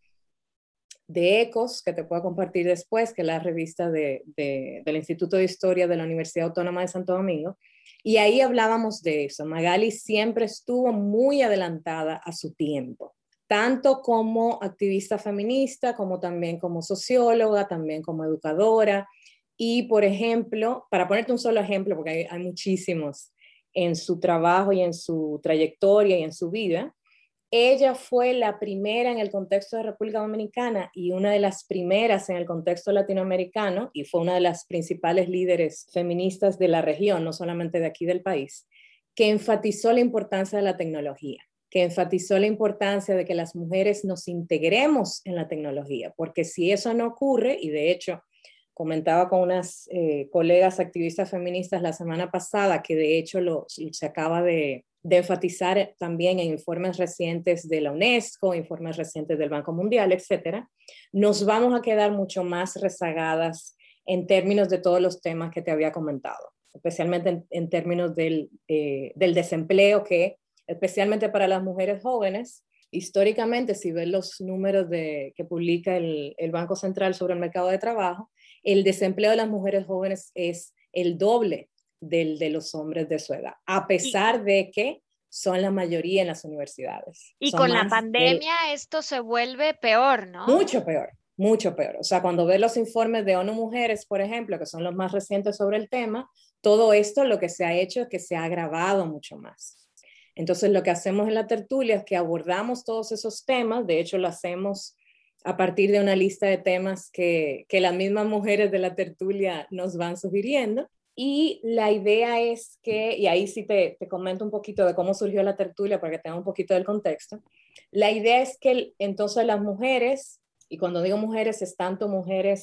de Ecos, que te puedo compartir después, que es la revista del Instituto de Historia de la Universidad Autónoma de Santo Domingo. Y ahí hablábamos de eso. Magali siempre estuvo muy adelantada a su tiempo, tanto como activista feminista, como también como socióloga, también como educadora. Y, por ejemplo, para ponerte un solo ejemplo, porque hay muchísimos en su trabajo y en su trayectoria y en su vida, ella fue la primera en el contexto de República Dominicana y una de las primeras en el contexto latinoamericano, y fue una de las principales líderes feministas de la región, no solamente de aquí del país, que enfatizó la importancia de la tecnología, que enfatizó la importancia de que las mujeres nos integremos en la tecnología, porque si eso no ocurre, y de hecho comentaba con unas colegas activistas feministas la semana pasada que de hecho se acaba de enfatizar también en informes recientes de la UNESCO, informes recientes del Banco Mundial, etcétera, nos vamos a quedar mucho más rezagadas en términos de todos los temas que te había comentado, especialmente en términos del desempleo, que especialmente para las mujeres jóvenes, históricamente, si ves los números que publica el Banco Central sobre el mercado de trabajo, el desempleo de las mujeres jóvenes es el doble del de los hombres de su edad, a pesar de que son la mayoría en las universidades. Y con la pandemia esto se vuelve peor, ¿no? Mucho peor, mucho peor. O sea, cuando ves los informes de ONU Mujeres, por ejemplo, que son los más recientes sobre el tema, todo esto lo que se ha hecho es que se ha agravado mucho más. Entonces, lo que hacemos en la tertulia es que abordamos todos esos temas, de hecho lo hacemos a partir de una lista de temas que las mismas mujeres de la tertulia nos van sugiriendo. Y la idea es que, y ahí sí te comento un poquito de cómo surgió la tertulia para que tenga un poquito del contexto. La idea es que entonces las mujeres, y cuando digo mujeres es tanto mujeres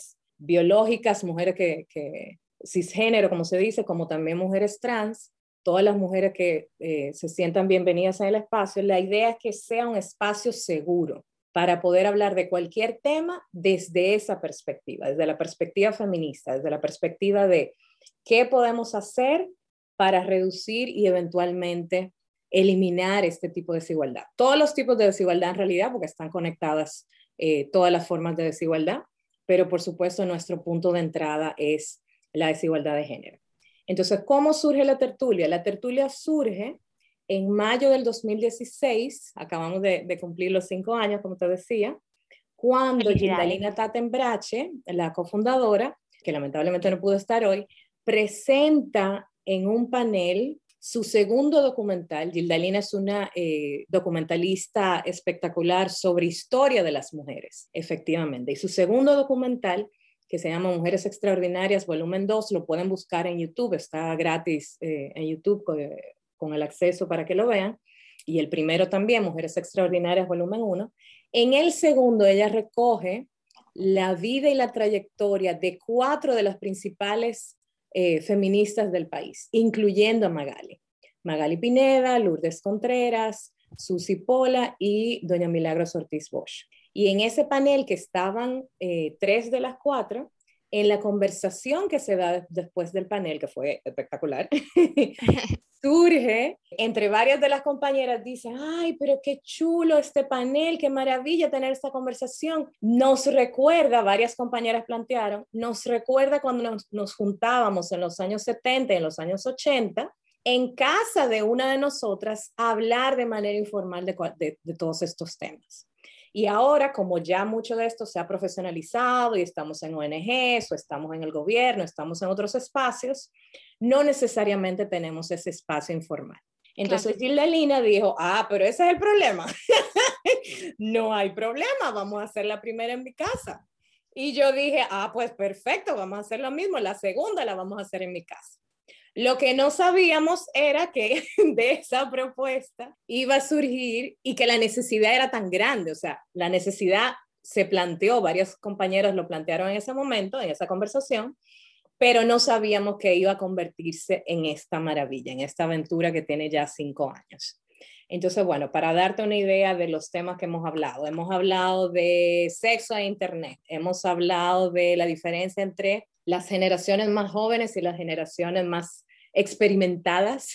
biológicas, mujeres que cisgénero, como se dice, como también mujeres trans, todas las mujeres que se sientan bienvenidas en el espacio. La idea es que sea un espacio seguro para poder hablar de cualquier tema desde esa perspectiva, desde la perspectiva feminista, desde la perspectiva de qué podemos hacer para reducir y eventualmente eliminar este tipo de desigualdad. Todos los tipos de desigualdad en realidad, porque están conectadas todas las formas de desigualdad, pero por supuesto nuestro punto de entrada es la desigualdad de género. Entonces, ¿cómo surge la tertulia? La tertulia surge en mayo del 2016, acabamos de cumplir los 5 años, como te decía, cuando Gildalina Tatembrache, la cofundadora, que lamentablemente no pudo estar hoy, presenta en un panel su segundo documental. Gildalina es una documentalista espectacular sobre historia de las mujeres, efectivamente. Y su segundo documental, que se llama Mujeres Extraordinarias, volumen 2, lo pueden buscar en YouTube, está gratis en YouTube con el acceso para que lo vean. Y el primero también, Mujeres Extraordinarias, volumen 1. En el segundo, ella recoge la vida y la trayectoria de 4 de las principales feministas del país, incluyendo a Magali Pineda, Lourdes Contreras, Susi Pola y doña Milagros Ortiz Bosch. Y en ese panel que estaban 3 de las 4, en la conversación que se da después del panel, que fue espectacular, surge, entre varias de las compañeras, dicen, ay, pero qué chulo este panel, qué maravilla tener esta conversación. Nos recuerda, varias compañeras plantearon, nos recuerda cuando nos juntábamos en los años 70, en los años 80, en casa de una de nosotras, a hablar de manera informal de todos estos temas. Y ahora, como ya mucho de esto se ha profesionalizado y estamos en ONGs o estamos en el gobierno, estamos en otros espacios, no necesariamente tenemos ese espacio informal. Entonces Gildalina dijo, pero ese es el problema. No hay problema, vamos a hacer la primera en mi casa. Y yo dije, pues perfecto, vamos a hacer lo mismo, la segunda la vamos a hacer en mi casa. Lo que no sabíamos era que de esa propuesta iba a surgir y que la necesidad era tan grande, o sea, la necesidad se planteó, varios compañeros lo plantearon en ese momento, en esa conversación, pero no sabíamos que iba a convertirse en esta maravilla, en esta aventura que tiene ya 5 años. Entonces, bueno, para darte una idea de los temas que hemos hablado de sexo e internet, hemos hablado de la diferencia entre las generaciones más jóvenes y las generaciones más experimentadas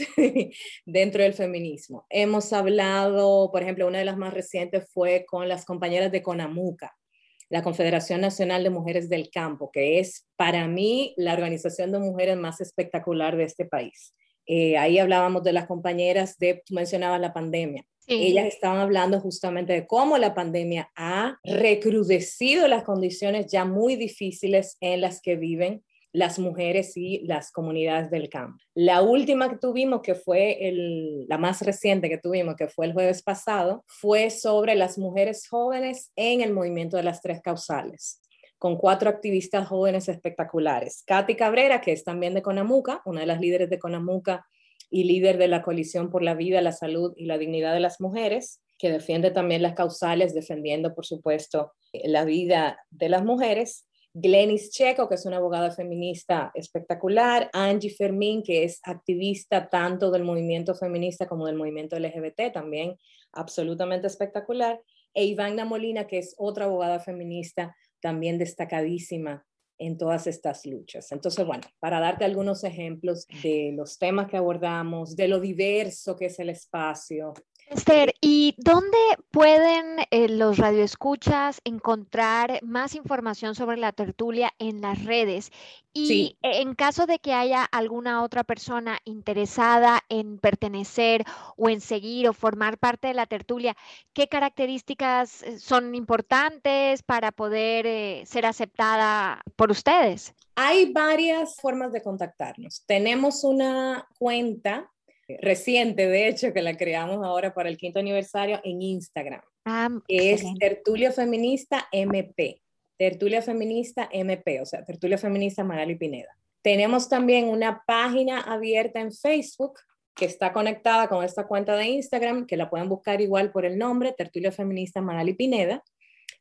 dentro del feminismo. Hemos hablado, por ejemplo, una de las más recientes fue con las compañeras de CONAMUCA, la Confederación Nacional de Mujeres del Campo, que es para mí la organización de mujeres más espectacular de este país. Ahí hablábamos de las compañeras tú mencionabas la pandemia. Sí. Ellas estaban hablando justamente de cómo la pandemia ha recrudecido las condiciones ya muy difíciles en las que viven las mujeres y las comunidades del campo. La última que tuvimos, que fue la más reciente que tuvimos, que fue el jueves pasado, fue sobre las mujeres jóvenes en el movimiento de las 3 causales, con 4 activistas jóvenes espectaculares. Katy Cabrera, que es también de CONAMUCA, una de las líderes de CONAMUCA y líder de la Coalición por la Vida, la Salud y la Dignidad de las Mujeres, que defiende también las causales, defendiendo, por supuesto, la vida de las mujeres. Glenis Checo, que es una abogada feminista espectacular. Angie Fermín, que es activista tanto del movimiento feminista como del movimiento LGBT, también absolutamente espectacular. E Ivana Molina, que es otra abogada feminista también destacadísima en todas estas luchas. Entonces, bueno, para darte algunos ejemplos de los temas que abordamos, de lo diverso que es el espacio. Esther, ¿y dónde pueden los radioescuchas encontrar más información sobre la tertulia en las redes? Y sí, en caso de que haya alguna otra persona interesada en pertenecer o en seguir o formar parte de la tertulia, ¿qué características son importantes para poder ser aceptada por ustedes? Hay varias formas de contactarnos. Tenemos una cuenta reciente, de hecho, que la creamos ahora para el 5º aniversario en Instagram. Es Tertulia Feminista MP. Tertulia Feminista MP, o sea, Tertulia Feminista Magali Pineda. Tenemos también una página abierta en Facebook que está conectada con esta cuenta de Instagram, que la pueden buscar igual por el nombre, Tertulia Feminista Magali Pineda.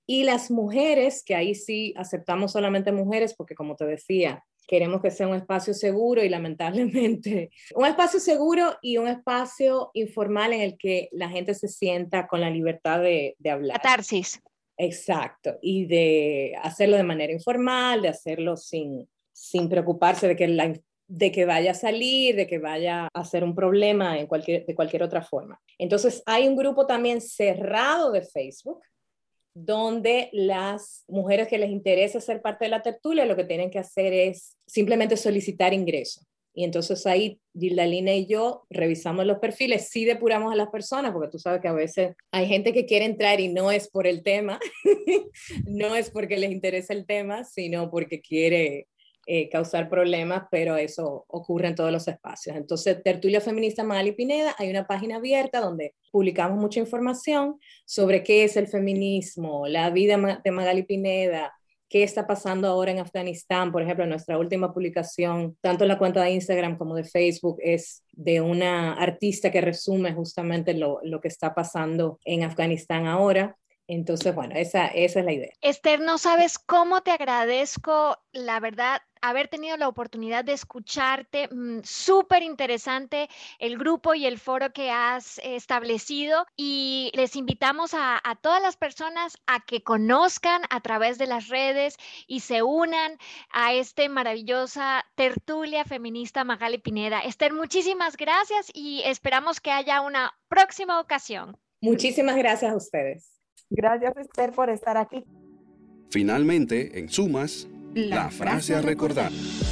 Y las mujeres, que ahí sí aceptamos solamente mujeres, porque como te decía, queremos que sea un espacio seguro y lamentablemente un espacio seguro y un espacio informal en el que la gente se sienta con la libertad de hablar. Catarsis. Exacto, y de hacerlo de manera informal, de hacerlo sin preocuparse de que vaya a salir, de que vaya a ser un problema de cualquier otra forma. Entonces hay un grupo también cerrado de Facebook, donde las mujeres que les interesa ser parte de la tertulia lo que tienen que hacer es simplemente solicitar ingreso. Y entonces ahí Gildalina y yo revisamos los perfiles, sí depuramos a las personas, porque tú sabes que a veces hay gente que quiere entrar y no es por el tema, no es porque les interesa el tema, sino porque quiere causar problemas, pero eso ocurre en todos los espacios. Entonces, Tertulia Feminista Magali Pineda, hay una página abierta donde publicamos mucha información sobre qué es el feminismo, la vida de Magali Pineda, qué está pasando ahora en Afganistán. Por ejemplo, nuestra última publicación, tanto en la cuenta de Instagram como de Facebook, es de una artista que resume justamente lo que está pasando en Afganistán ahora. Entonces, bueno, esa es la idea. Esther, no sabes cómo te agradezco, la verdad, haber tenido la oportunidad de escucharte. Súper interesante el grupo y el foro que has establecido, y les invitamos a todas las personas a que conozcan a través de las redes y se unan a esta maravillosa tertulia feminista Magali Pineda. Esther, muchísimas gracias y esperamos que haya una próxima ocasión. Muchísimas gracias a ustedes. Gracias, Esther, por estar aquí. Finalmente, en Sumas, la frase a recordar.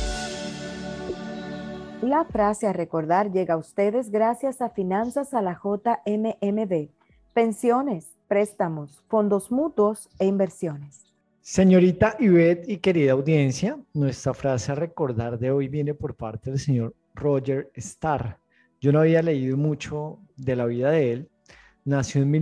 La frase a recordar llega a ustedes gracias a Finanzas a la JMMD, pensiones, préstamos, fondos mutuos e inversiones. Señorita Ivette y querida audiencia, nuestra frase a recordar de hoy viene por parte del señor Roger Starr. Yo no había leído mucho de la vida de él. Nació en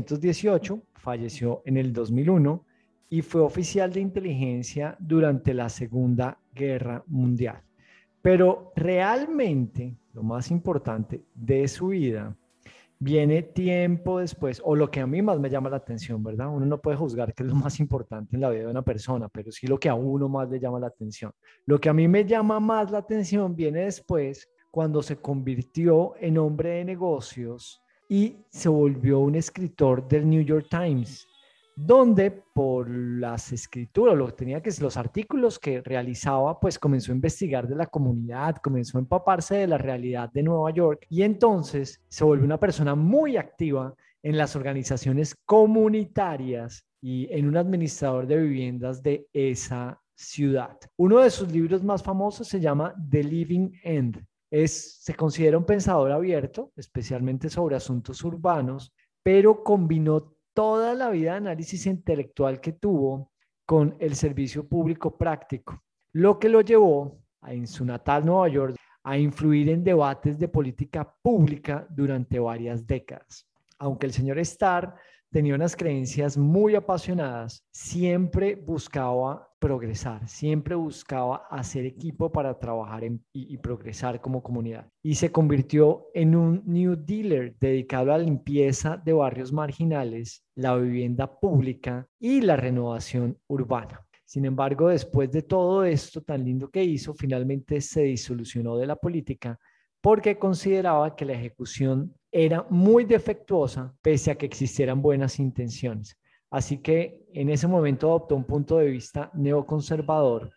1918, falleció en el 2001 y fue oficial de inteligencia durante la Segunda Guerra Mundial. Pero realmente lo más importante de su vida viene tiempo después, o lo que a mí más me llama la atención, ¿verdad? Uno no puede juzgar qué es lo más importante en la vida de una persona, pero sí lo que a uno más le llama la atención. Lo que a mí me llama más la atención viene después, cuando se convirtió en hombre de negocios y se volvió un escritor del New York Times, donde por las escrituras, los artículos que realizaba, pues comenzó a investigar de la comunidad, comenzó a empaparse de la realidad de Nueva York, y entonces se volvió una persona muy activa en las organizaciones comunitarias y en un administrador de viviendas de esa ciudad. Uno de sus libros más famosos se llama The Living End. Se considera un pensador abierto, especialmente sobre asuntos urbanos, pero combinó toda la vida de análisis intelectual que tuvo con el servicio público práctico, lo que lo llevó en su natal Nueva York a influir en debates de política pública durante varias décadas. Aunque el señor Starr tenía unas creencias muy apasionadas, siempre buscaba progresar, siempre buscaba hacer equipo para trabajar y progresar como comunidad. Y se convirtió en un New Dealer dedicado a la limpieza de barrios marginales, la vivienda pública y la renovación urbana. Sin embargo, después de todo esto tan lindo que hizo, finalmente se disolucionó de la política porque consideraba que la ejecución era muy defectuosa pese a que existieran buenas intenciones. Así que en ese momento adoptó un punto de vista neoconservador,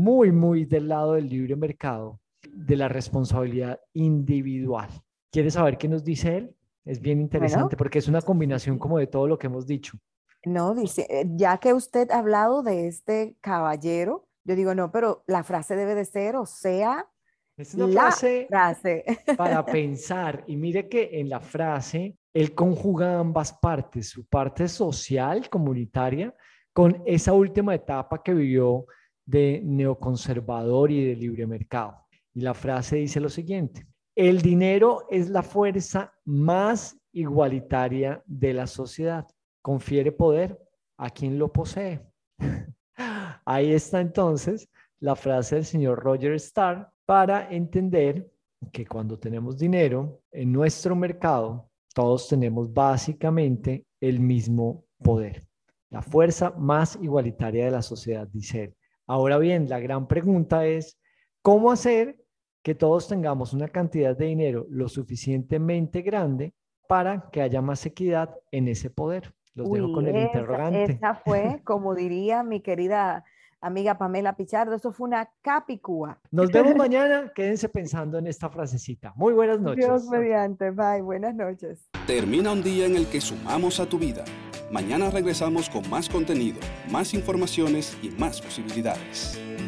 muy del lado del libre mercado, de la responsabilidad individual. ¿Quieres saber qué nos dice él? Es bien interesante porque es una combinación como de todo lo que hemos dicho. No, dice, ya que usted ha hablado de este caballero, yo digo, no, pero la frase debe de ser, o sea, es una frase para pensar. Y mire que en la frase él conjuga ambas partes, su parte social, comunitaria, con esa última etapa que vivió de neoconservador y de libre mercado. Y la frase dice lo siguiente: el dinero es la fuerza más igualitaria de la sociedad. Confiere poder a quien lo posee. Ahí está entonces la frase del señor Roger Starr para entender que cuando tenemos dinero en nuestro mercado, todos tenemos básicamente el mismo poder. la fuerza más igualitaria de la sociedad, dice él. Ahora bien, la gran pregunta es, ¿cómo hacer que todos tengamos una cantidad de dinero lo suficientemente grande para que haya más equidad en ese poder? Los dejo con el interrogante. Esa fue, como diría mi querida amiga Pamela Pichardo, eso fue una capicúa. Nos vemos mañana, quédense pensando en esta frasecita. Muy buenas noches. Dios mediante, bye, buenas noches. Termina un día en el que sumamos a tu vida. Mañana regresamos con más contenido, más informaciones y más posibilidades.